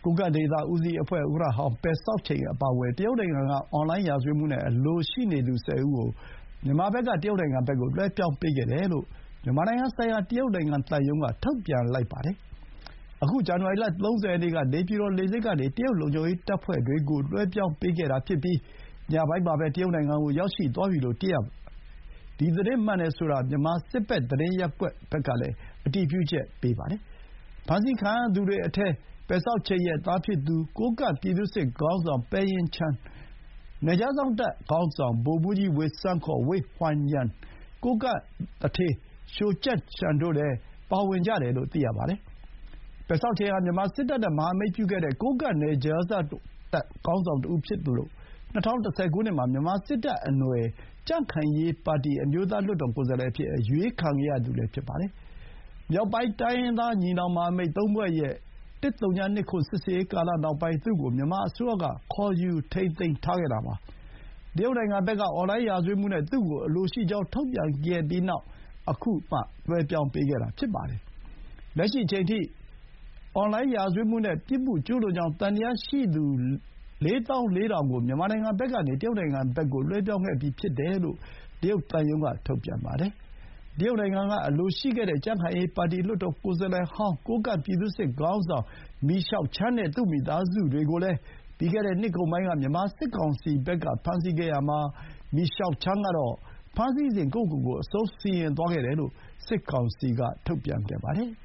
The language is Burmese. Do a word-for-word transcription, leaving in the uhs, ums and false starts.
ကိုးကန့်ဒေသဦးစီးအဖွဲ့ ဥက္ကဋ္ဌဟောင်း ပယ်စောက်ချိန်အပါအဝင် တရုတ်နိုင်ငံက အွန်လိုင်းရာဇဝတ်မှုနဲ့ အလိုရှိနေသူ ဆယ်ဦးကို မြန်မာဘက်က တရုတ်နိုင်ငံဘက်ကို လွှဲပြောင်းပေးခဲ့တယ်လို့ မြန်မာနိုင်ငံဆိုင်ရာ တရုတ်နိုင်ငံသံရုံးက ထုတ်ပြန်လိုက်ပါတယ်။ အခု ဇန်နဝါရီလ ၃၀ ရက်နေ့က နေပြည်တော်လေဆိပ်ကနေ တရုတ်လုံခြုံရေးတပ်ဖွဲ့တွေကို လွှဲပြောင်းပေးခဲ့တာဖြစ်ပြီး ညပိုင်းမှာပဲ တရုတ်နိုင်ငံကို ရောက်ရှိသွားပြီလို့ သိရပါတယ်။ ဒီသတင်းမှန်တယ်ဆိုတာ မြန်မာစစ်ဘက်သတင်းရပ်ကွက်ဘက်ကလည်း အတည်ပြုချက်ပေးပါတယ်။ ဖမ်းဆီးခံရသူတွေထဲ ပယ်စောက်ချိန်ရဲ့သားဖြစ်သူ ကိုးကန့်ပြည်သူ့စစ်ခေါင်းဆောင် ပယ်ရင်ချန်၊ နယ်ခြားစောင့်တပ်ခေါင်းဆောင် ဗိုလ်မှူးကြီးဝေဆန်း ခေါ် ဝေ့ဟွိုင်ယန်၊ ကိုးကန့်သူဌေး လျိုကျန့်ရှန်တို့လည်း ပါဝင်ကြတယ်လို့ သိရပါတယ်။ ပယ်စောက်ချိန်ဟာ မြန်မာစစ်တပ်နဲ့ မဟာမိတ်ပြုခဲ့တဲ့ ကိုးကန့်နယ်ခြားစောင့်တပ်ခေါင်းဆောင်တဦးဖြစ်သလို ၂၀၁၀ ခုနှစ်မှာ မြန်မာစစ်တပ်အနွယ် ကြံ့ခိုင်ရေးပါတီ အမျိုးသားလွှတ်တော်ကိုယ်စားလှယ်အဖြစ် အရွေးခံခဲ့ရသူလည်း ဖြစ်ပါတယ်။ မြောက်ပိုင်းတိုင်းရင်းသားညီနောင်မဟာမိတ်သုံးဖွဲ့ရဲ့ ၁၀၂၇ စစ်ဆင်ရေးကာလနောက်ပိုင်း သူ့ကို မြန်မာအစိုးရက ခေါ်ယူထိန်းသိမ်းထားခဲ့တာပါ။ တရုတ်နိုင်ငံဘက်က အွန်လိုင်းရာဇဝတ်မှုနဲ့ သူ့ကိုအလိုရှိကြောင်း ထုတ်ပြန်ခဲ့ပြီးနောက် အခုမှ လွှဲပြောင်းပေးခဲ့တာဖြစ်ပါတယ်။ လက်ရှိအချိန်ထိ အွန်လိုင်းရာဇဝတ်မှုနဲ့ ပြစ်မှုကျူးလွန်ကြောင်း သံသယရှိသူ လေးသောင်းလေးထောင်ကို မြန်မာနိုင်ငံဘက်ကနေ တရုတ်နိုင်ငံဘက်ကို လွှဲပြောင်းခဲ့ပြီးဖြစ်တယ်လို့ တရုတ်သံရုံးက ထုတ်ပြန်ပါတယ်။ တရုတ်နိုင်ငံက အလိုရှိခဲ့တဲ့ ကြံ့ခိုင်ရေးပါတီ လွှတ်တော်ကိုယ်စားလှယ်ဟောင်း ကိုးကန့်ပြည်သူ့စစ်ခေါင်းဆောင် မီရှောက်ချန်းနဲ့ သူ့မိသားစုတွေကိုလည်း ပြီးခဲ့တဲ့နှစ်ကုန်ပိုင်းက မြန်မာစစ်ကောင်စီဘက်က ဖမ်းဆီးခဲ့ရာမှာ မီရှောက်ချန်းကတော့ ဖမ်းဆီးစဥ် ကိုယ့်ကိုယ်ကို အဆုံးစီရင်သွားခဲ့တယ်လို့ စစ်ကောင်စီက ထုတ်ပြန်ခဲ့ပါတယ်